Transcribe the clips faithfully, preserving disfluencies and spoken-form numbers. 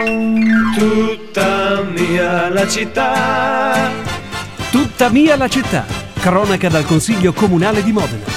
Tutta mia la città. Tutta mia la città. Cronaca dal Consiglio Comunale di Modena.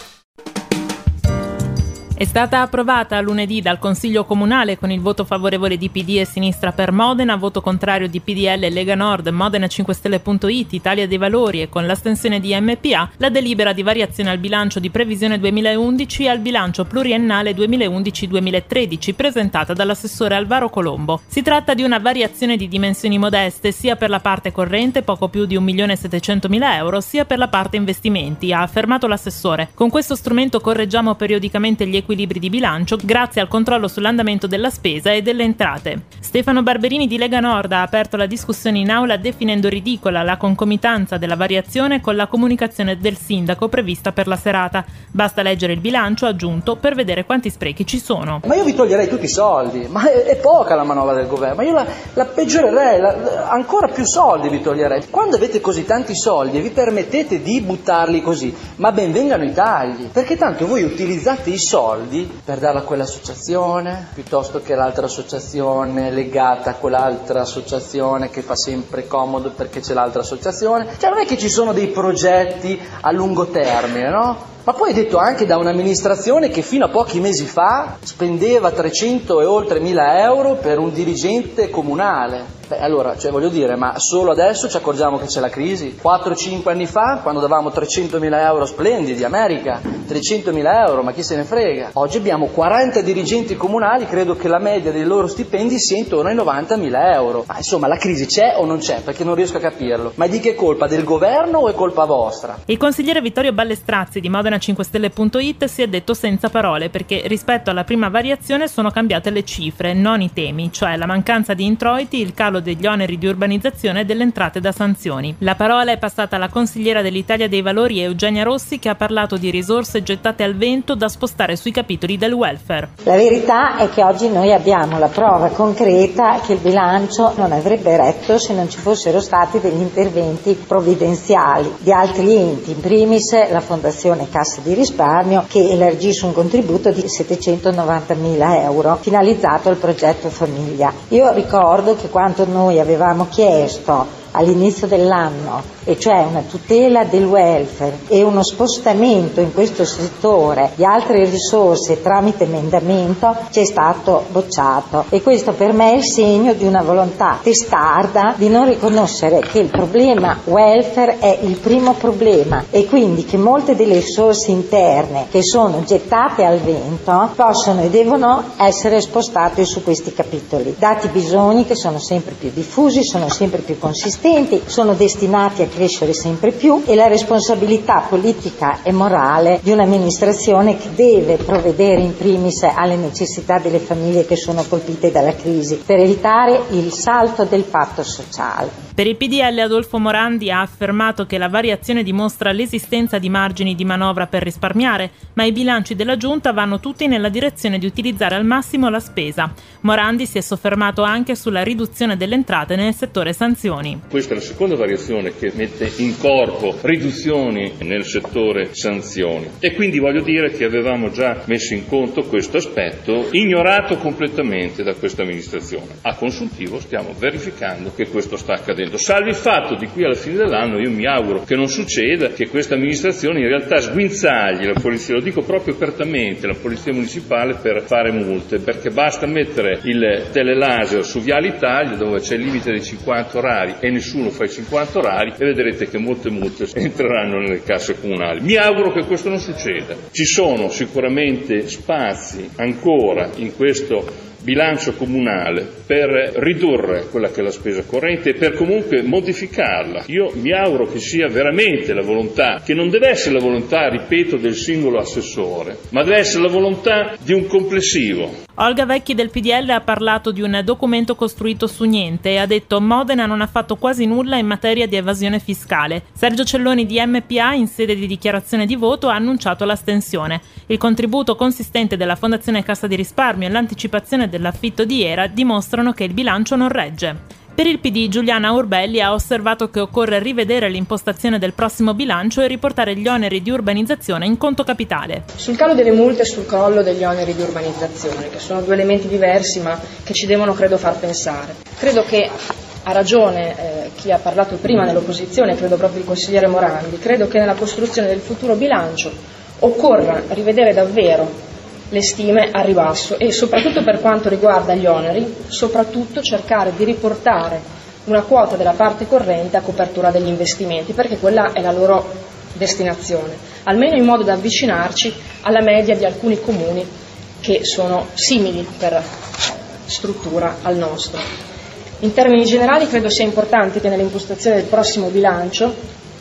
È stata approvata lunedì dal Consiglio Comunale con il voto favorevole di P D e Sinistra per Modena, voto contrario di P D L, Lega Nord, Modena cinque Stelle punto it, Italia dei Valori e con l'astensione di M P A, la delibera di variazione al bilancio di previsione duemilaundici e al bilancio pluriennale duemilaundici duemilatredici presentata dall'assessore Alvaro Colombo. Si tratta di una variazione di dimensioni modeste sia per la parte corrente, poco più di un milione e settecentomila euro, sia per la parte investimenti, ha affermato l'assessore. Con questo strumento correggiamo periodicamente gli equilibri di bilancio grazie al controllo sull'andamento della spesa e delle entrate. Stefano Barberini di Lega Nord ha aperto la discussione in aula definendo ridicola la concomitanza della variazione con la comunicazione del sindaco prevista per la serata. Basta leggere il bilancio, aggiunto, per vedere quanti sprechi ci sono. Ma io vi toglierei tutti i soldi, ma è, è poca la manovra del governo, ma io la, la peggiorerei, la, ancora più soldi vi toglierei. Quando avete così tanti soldi e vi permettete di buttarli così, ma ben vengano i tagli, perché tanto voi utilizzate i soldi per darla a quell'associazione piuttosto che l'altra associazione legata a quell'altra associazione che fa sempre comodo perché c'è l'altra associazione. Cioè non è che ci sono dei progetti a lungo termine, no? Ma poi è detto anche da un'amministrazione che fino a pochi mesi fa spendeva trecento e oltre mila euro per un dirigente comunale. Beh, allora, cioè voglio dire, ma solo adesso ci accorgiamo che c'è la crisi? quattro cinque anni fa, quando davamo trecentomila euro splendidi, America, trecentomila euro, ma chi se ne frega? Oggi abbiamo quaranta dirigenti comunali, credo che la media dei loro stipendi sia intorno ai novantamila euro. Ma insomma, la crisi c'è o non c'è? Perché non riesco a capirlo. Ma di che colpa? Del governo o è colpa vostra? Il consigliere Vittorio Ballestrazzi di Modena cinque Stelle punto it si è detto senza parole perché rispetto alla prima variazione sono cambiate le cifre, non i temi, cioè la mancanza di introiti, il calo degli oneri di urbanizzazione e delle entrate da sanzioni. La parola è passata alla consigliera dell'Italia dei Valori Eugenia Rossi che ha parlato di risorse gettate al vento da spostare sui capitoli del welfare. La verità è che oggi noi abbiamo la prova concreta che il bilancio non avrebbe retto se non ci fossero stati degli interventi provvidenziali di altri enti, in primis la Fondazione Cassa di Risparmio che elargisce un contributo di settecentonovantamila euro finalizzato al progetto famiglia. Io ricordo che quando noi avevamo chiesto all'inizio dell'anno, e cioè una tutela del welfare e uno spostamento in questo settore di altre risorse tramite emendamento, c'è stato bocciato, e questo per me è il segno di una volontà testarda di non riconoscere che il problema welfare è il primo problema e quindi che molte delle risorse interne che sono gettate al vento possono e devono essere spostate su questi capitoli, dati i bisogni che sono sempre più diffusi, sono sempre più consistenti, sono destinati a crescere sempre più, e la responsabilità politica e morale di un'amministrazione che deve provvedere in primis alle necessità delle famiglie che sono colpite dalla crisi per evitare il salto del patto sociale. Per il P D L Adolfo Morandi ha affermato che la variazione dimostra l'esistenza di margini di manovra per risparmiare, ma i bilanci della Giunta vanno tutti nella direzione di utilizzare al massimo la spesa. Morandi si è soffermato anche sulla riduzione delle entrate nel settore sanzioni. Questa è la seconda variazione che mette in corpo riduzioni nel settore sanzioni, e quindi voglio dire che avevamo già messo in conto questo aspetto, ignorato completamente da questa amministrazione. A consuntivo stiamo verificando che questo sta accadendo. Salvo il fatto di qui alla fine dell'anno, io mi auguro che non succeda, che questa amministrazione in realtà sguinzagli la polizia, lo dico proprio apertamente, la polizia municipale per fare multe, perché basta mettere il telelaser su Viale Italia dove c'è il limite dei cinquanta orari e nessuno fa i cinquanta orari e vedrete che molte multe entreranno nelle casse comunali. Mi auguro che questo non succeda. Ci sono sicuramente spazi ancora in questo bilancio comunale per ridurre quella che è la spesa corrente e per comunque modificarla. Io mi auguro che sia veramente la volontà, che non deve essere la volontà, ripeto, del singolo assessore, ma deve essere la volontà di un complessivo. Olga Vecchi del P D L ha parlato di un documento costruito su niente e ha detto Modena non ha fatto quasi nulla in materia di evasione fiscale. Sergio Celloni di M P A in sede di dichiarazione di voto ha annunciato l'astensione. Il contributo consistente della Fondazione Cassa di Risparmio e l'anticipazione dell'affitto di Era dimostrano che il bilancio non regge. Per il P D, Giuliana Urbelli ha osservato che occorre rivedere l'impostazione del prossimo bilancio e riportare gli oneri di urbanizzazione in conto capitale. Sul calo delle multe e sul crollo degli oneri di urbanizzazione, che sono due elementi diversi ma che ci devono, credo, far pensare. Credo che ha ragione eh, chi ha parlato prima nell'opposizione, credo proprio il consigliere Morandi, credo che nella costruzione del futuro bilancio occorra rivedere davvero le stime a ribasso e soprattutto per quanto riguarda gli oneri, soprattutto cercare di riportare una quota della parte corrente a copertura degli investimenti, perché quella è la loro destinazione, almeno in modo da avvicinarci alla media di alcuni comuni che sono simili per struttura al nostro. In termini generali credo sia importante che nell'impostazione del prossimo bilancio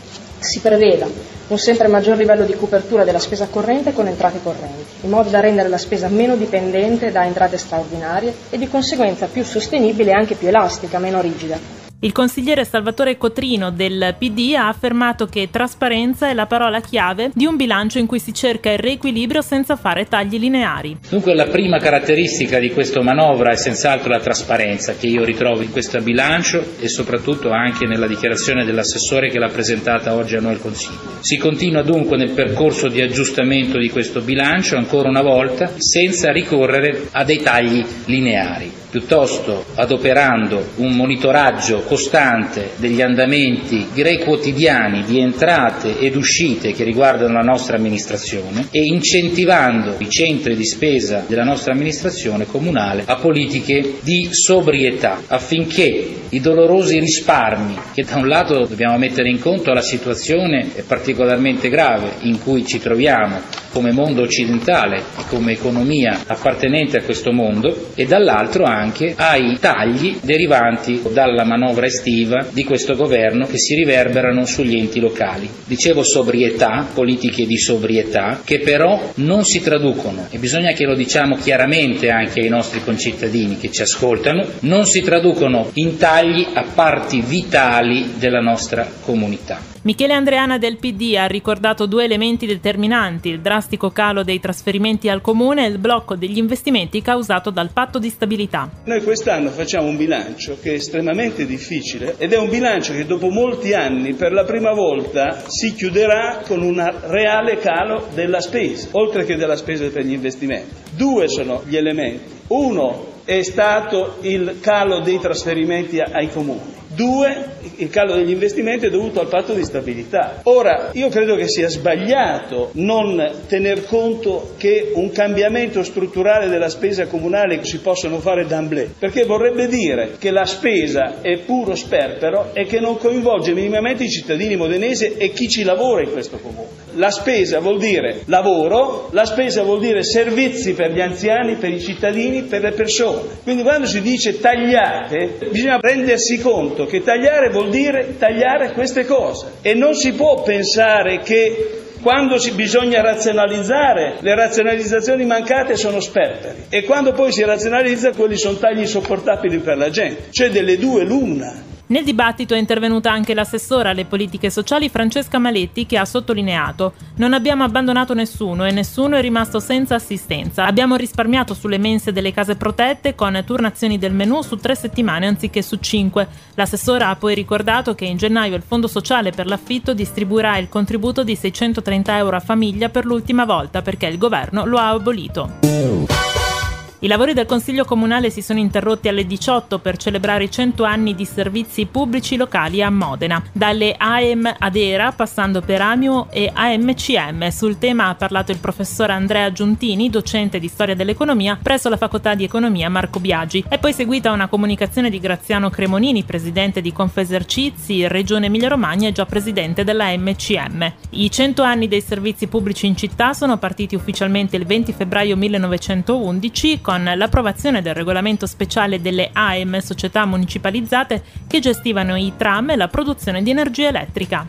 si preveda un sempre maggior livello di copertura della spesa corrente con entrate correnti, in modo da rendere la spesa meno dipendente da entrate straordinarie e di conseguenza più sostenibile e anche più elastica, meno rigida. Il consigliere Salvatore Cotrino del P D ha affermato che trasparenza è la parola chiave di un bilancio in cui si cerca il riequilibrio senza fare tagli lineari. Dunque la prima caratteristica di questa manovra è senz'altro la trasparenza che io ritrovo in questo bilancio e soprattutto anche nella dichiarazione dell'assessore che l'ha presentata oggi a noi al Consiglio. Si continua dunque nel percorso di aggiustamento di questo bilancio ancora una volta senza ricorrere a dei tagli lineari, piuttosto adoperando un monitoraggio costante degli andamenti direi quotidiani di entrate ed uscite che riguardano la nostra amministrazione e incentivando i centri di spesa della nostra amministrazione comunale a politiche di sobrietà affinché i dolorosi risparmi che da un lato dobbiamo mettere in conto la situazione particolarmente grave in cui ci troviamo come mondo occidentale e come economia appartenente a questo mondo e dall'altro anche ai tagli derivanti dalla manovra estiva di questo governo che si riverberano sugli enti locali. Dicevo sobrietà, politiche di sobrietà che però non si traducono, e bisogna che lo diciamo chiaramente anche ai nostri concittadini che ci ascoltano, non si traducono in tagli a parti vitali della nostra comunità. Michele Andreana del P D ha ricordato due elementi determinanti: il drastico calo dei trasferimenti al comune e il blocco degli investimenti causato dal patto di stabilità. Noi quest'anno facciamo un bilancio che è estremamente difficile ed è un bilancio che dopo molti anni per la prima volta si chiuderà con un reale calo della spesa, oltre che della spesa per gli investimenti. Due sono gli elementi. Uno è stato il calo dei trasferimenti ai comuni. Due, il calo degli investimenti è dovuto al patto di stabilità. Ora, io credo che sia sbagliato non tener conto che un cambiamento strutturale della spesa comunale si possono fare d'emblée, perché vorrebbe dire che la spesa è puro sperpero e che non coinvolge minimamente i cittadini modenesi e chi ci lavora in questo comune. La spesa vuol dire lavoro, la spesa vuol dire servizi per gli anziani, per i cittadini, per le persone. Quindi quando si dice tagliate, bisogna rendersi conto che tagliare vuol dire tagliare queste cose e non si può pensare che quando si bisogna razionalizzare, le razionalizzazioni mancate sono sperperi e quando poi si razionalizza quelli sono tagli insopportabili per la gente, cioè delle due l'una. Nel dibattito è intervenuta anche l'assessora alle politiche sociali Francesca Maletti, che ha sottolineato: non abbiamo abbandonato nessuno e nessuno è rimasto senza assistenza. Abbiamo risparmiato sulle mense delle case protette con turnazioni del menù su tre settimane anziché su cinque. L'assessora ha poi ricordato che in gennaio il Fondo Sociale per l'Affitto distribuirà il contributo di seicentotrenta euro a famiglia per l'ultima volta perché il governo lo ha abolito. I lavori del Consiglio Comunale si sono interrotti alle diciotto per celebrare i cento anni di servizi pubblici locali a Modena, dalle A M ad E R A passando per Amio e A M C M. Sul tema ha parlato il professor Andrea Giuntini, docente di storia dell'economia presso la Facoltà di Economia Marco Biagi. È poi seguita una comunicazione di Graziano Cremonini, presidente di Confesercizi, Regione Emilia-Romagna e già presidente della A M C M. I cento anni dei servizi pubblici in città sono partiti ufficialmente il venti febbraio millenovecentoundici con l'approvazione del regolamento speciale delle A M, società municipalizzate che gestivano i tram e la produzione di energia elettrica.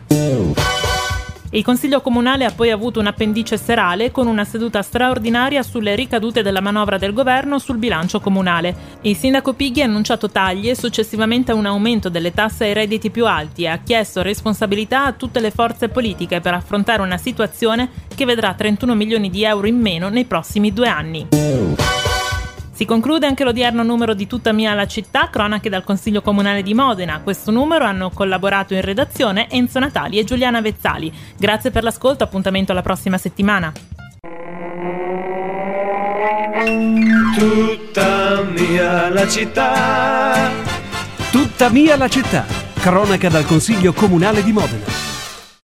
Il Consiglio Comunale ha poi avuto un appendice serale con una seduta straordinaria sulle ricadute della manovra del governo sul bilancio comunale. Il sindaco Pighi ha annunciato tagli e successivamente un aumento delle tasse ai redditi più alti e ha chiesto responsabilità a tutte le forze politiche per affrontare una situazione che vedrà trentuno milioni di euro in meno nei prossimi due anni. Si conclude anche l'odierno numero di Tutta mia la città, cronache dal Consiglio Comunale di Modena. A questo numero hanno collaborato in redazione Enzo Natali e Giuliana Vezzali. Grazie per l'ascolto, appuntamento alla prossima settimana. Tutta mia la città. Tutta mia la città, cronaca dal Consiglio Comunale di Modena.